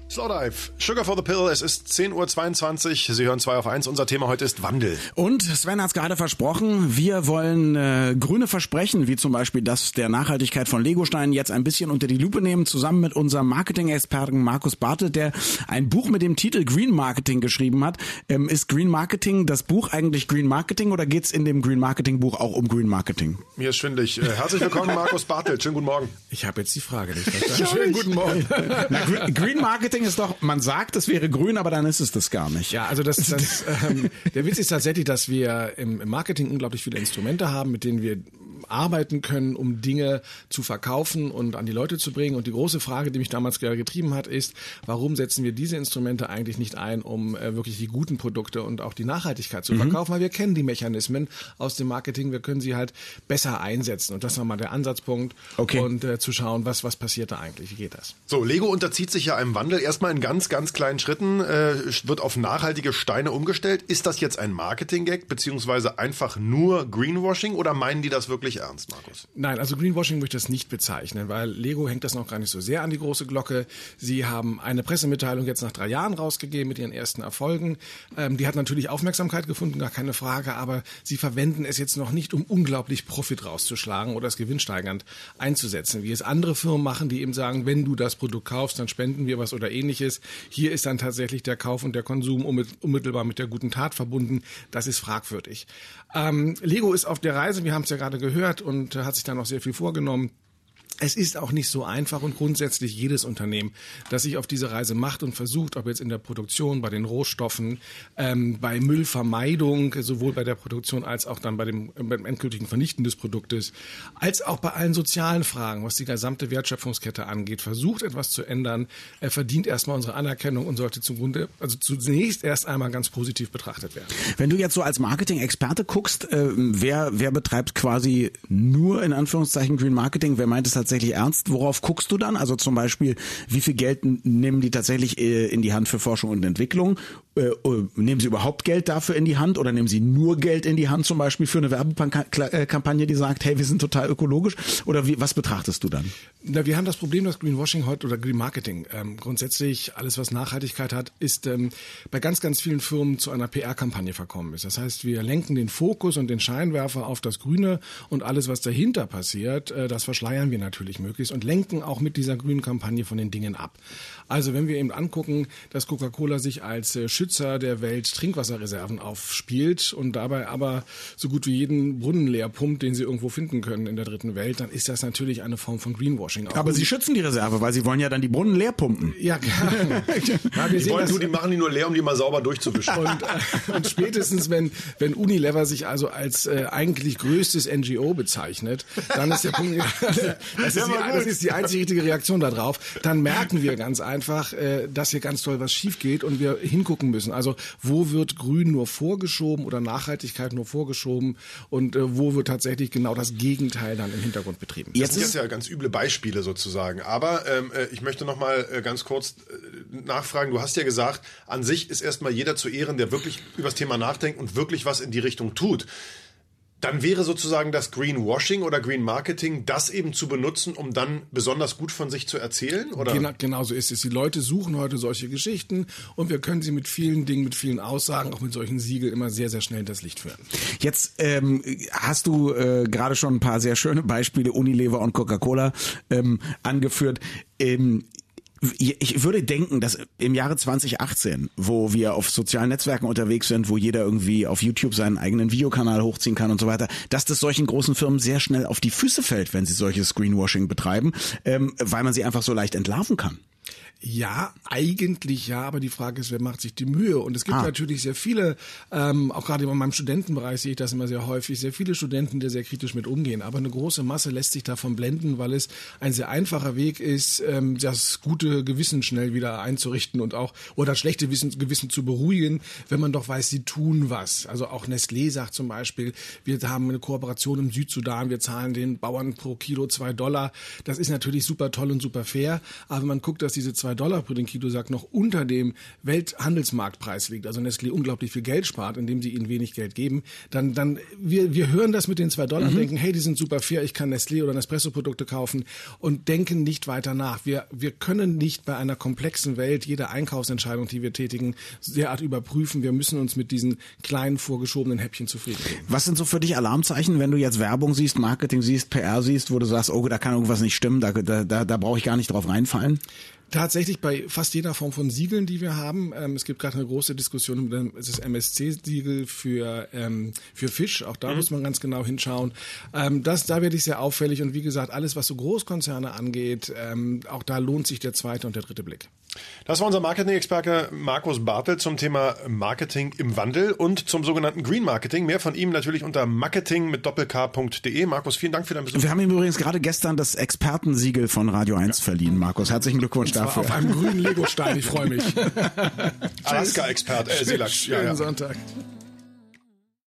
Slowdive, Sugar for the Pill, es ist 10:22 Uhr, Sie hören 2 auf 1, unser Thema heute ist Wandel. Und Sven hat es gerade versprochen, wir wollen grüne Versprechen, wie zum Beispiel das der Nachhaltigkeit von Legosteinen, jetzt ein bisschen unter die Lupe nehmen, zusammen mit unserem Marketing-Experten Markus Bartelt, der ein Buch mit dem Titel Green Marketing geschrieben hat. Ist Green Marketing das Buch eigentlich Green Marketing oder geht's in dem Green Marketing Buch auch um Green Marketing? Mir ist schwindelig. Herzlich willkommen, Markus Bartelt, schönen guten Morgen. Ich habe jetzt die Frage nicht verstanden. Schönen guten Morgen. Na, Green Marketing ist doch, man sagt, es wäre grün, aber dann ist es das gar nicht. Ja, also der Witz ist tatsächlich, dass wir im Marketing unglaublich viele Instrumente haben, mit denen wir arbeiten können, um Dinge zu verkaufen und an die Leute zu bringen. Und die große Frage, die mich damals getrieben hat, ist, warum setzen wir diese Instrumente eigentlich nicht ein, um wirklich die guten Produkte und auch die Nachhaltigkeit zu verkaufen? Weil wir kennen die Mechanismen aus dem Marketing, wir können sie halt besser einsetzen. Und das war mal der Ansatzpunkt. Okay. Und zu schauen, was passiert da eigentlich, wie geht das? So, Lego unterzieht sich ja einem Wandel. Erstmal in ganz, ganz kleinen Schritten wird auf nachhaltige Steine umgestellt. Ist das jetzt ein Marketing-Gag, beziehungsweise einfach nur Greenwashing oder meinen die das wirklich ernst, Markus? Nein, also Greenwashing möchte ich das nicht bezeichnen, weil Lego hängt das noch gar nicht so sehr an die große Glocke. Sie haben eine Pressemitteilung jetzt nach 3 Jahren rausgegeben mit ihren ersten Erfolgen. Die hat natürlich Aufmerksamkeit gefunden, gar keine Frage, aber sie verwenden es jetzt noch nicht, um unglaublich Profit rauszuschlagen oder es gewinnsteigernd einzusetzen, wie es andere Firmen machen, die eben sagen, wenn du das Produkt kaufst, dann spenden wir was oder ähnliches. Hier ist dann tatsächlich der Kauf und der Konsum unmittelbar mit der guten Tat verbunden. Das ist fragwürdig. Lego ist auf der Reise, wir haben es ja gerade gehört, und hat sich da noch sehr viel vorgenommen. Es ist auch nicht so einfach und grundsätzlich jedes Unternehmen, das sich auf diese Reise macht und versucht, ob jetzt in der Produktion, bei den Rohstoffen, bei Müllvermeidung, sowohl bei der Produktion als auch dann beim endgültigen Vernichten des Produktes, als auch bei allen sozialen Fragen, was die gesamte Wertschöpfungskette angeht, versucht etwas zu ändern, verdient erstmal unsere Anerkennung und sollte zunächst erst einmal ganz positiv betrachtet werden. Wenn du jetzt so als Marketing-Experte guckst, wer betreibt quasi nur in Anführungszeichen Green Marketing, wer meint es tatsächlich ernst? Worauf guckst du dann? Also zum Beispiel, wie viel Geld nehmen die tatsächlich in die Hand für Forschung und Entwicklung? Nehmen sie überhaupt Geld dafür in die Hand oder nehmen sie nur Geld in die Hand zum Beispiel für eine Werbekampagne, die sagt, hey, wir sind total ökologisch? Oder was betrachtest du dann? Na, wir haben das Problem, dass Greenwashing heute oder Green Marketing grundsätzlich alles, was Nachhaltigkeit hat, ist bei ganz, ganz vielen Firmen zu einer PR-Kampagne verkommen ist. Das heißt, wir lenken den Fokus und den Scheinwerfer auf das Grüne und alles, was dahinter passiert, das verschleiern wir natürlich möglichst und lenken auch mit dieser grünen Kampagne von den Dingen ab. Also wenn wir eben angucken, dass Coca-Cola sich als Schützer der Welt Trinkwasserreserven aufspielt und dabei aber so gut wie jeden Brunnen leer pumpt, den sie irgendwo finden können in der dritten Welt, dann ist das natürlich eine Form von Greenwashing. Auch aber sie schützen die Reserve, weil sie wollen ja dann die Brunnen leer pumpen. Ja, klar. Die machen die nur leer, um die mal sauber durchzuwischen. Und spätestens, wenn Unilever sich also als eigentlich größtes NGO bezeichnet, dann ist der Punkt, das ist die einzige richtige Reaktion darauf, dann merken wir ganz einfach, dass hier ganz toll was schief geht und wir hingucken müssen. Also wo wird Grün nur vorgeschoben oder Nachhaltigkeit nur vorgeschoben und wo wird tatsächlich genau das Gegenteil dann im Hintergrund betrieben? Das sind jetzt ja ganz üble Beispiele sozusagen. Aber ich möchte noch mal ganz kurz nachfragen. Du hast ja gesagt, an sich ist erstmal jeder zu Ehren, der wirklich über das Thema nachdenkt und wirklich was in die Richtung tut. Dann wäre sozusagen das Greenwashing oder Green Marketing, das eben zu benutzen, um dann besonders gut von sich zu erzählen? Oder? Genau so ist es. Die Leute suchen heute solche Geschichten und wir können sie mit vielen Dingen, mit vielen Aussagen, auch mit solchen Siegeln immer sehr, sehr schnell in das Licht führen. Jetzt hast du gerade schon ein paar sehr schöne Beispiele, Unilever und Coca-Cola, angeführt. Ich würde denken, dass im Jahre 2018, wo wir auf sozialen Netzwerken unterwegs sind, wo jeder irgendwie auf YouTube seinen eigenen Videokanal hochziehen kann und so weiter, dass das solchen großen Firmen sehr schnell auf die Füße fällt, wenn sie solches Greenwashing betreiben, weil man sie einfach so leicht entlarven kann. Ja, eigentlich ja, aber die Frage ist, wer macht sich die Mühe? Und es gibt natürlich sehr viele, auch gerade in meinem Studentenbereich sehe ich das immer sehr häufig, sehr viele Studenten, die sehr kritisch mit umgehen. Aber eine große Masse lässt sich davon blenden, weil es ein sehr einfacher Weg ist, das gute Gewissen schnell wieder einzurichten und auch, oder das schlechte Gewissen zu beruhigen, wenn man doch weiß, sie tun was. Also auch Nestlé sagt zum Beispiel, wir haben eine Kooperation im Südsudan, wir zahlen den Bauern pro Kilo $2. Das ist natürlich super toll und super fair, aber wenn man guckt, dass diese $2 $2 pro den Kilosack noch unter dem Welthandelsmarktpreis liegt, also Nestlé unglaublich viel Geld spart, indem sie ihnen wenig Geld geben, dann wir hören das mit den $2 und denken, hey, die sind super fair, ich kann Nestlé oder Nespresso-Produkte kaufen und denken nicht weiter nach. Wir können nicht bei einer komplexen Welt jede Einkaufsentscheidung, die wir tätigen, derart überprüfen. Wir müssen uns mit diesen kleinen vorgeschobenen Häppchen zufrieden geben. Was sind so für dich Alarmzeichen, wenn du jetzt Werbung siehst, Marketing siehst, PR siehst, wo du sagst, oh, da kann irgendwas nicht stimmen, da brauche ich gar nicht drauf reinfallen? Tatsächlich bei fast jeder Form von Siegeln, die wir haben. Es gibt gerade eine große Diskussion über das MSC-Siegel für Fisch. Auch da muss man ganz genau hinschauen. Da werde ich sehr auffällig. Und wie gesagt, alles, was so Großkonzerne angeht, auch da lohnt sich der zweite und der dritte Blick. Das war unser Marketing-Experte Markus Bartel zum Thema Marketing im Wandel und zum sogenannten Green Marketing. Mehr von ihm natürlich unter marketing.doppelk.de. Markus, vielen Dank für deinen Besuch. Wir haben ihm übrigens gerade gestern das Expertensiegel von Radio 1 verliehen, Markus. Herzlichen Glückwunsch dafür. Auf einem grünen Lego-Stein, ich freue mich. Alaska-Experte, Schönen Sonntag.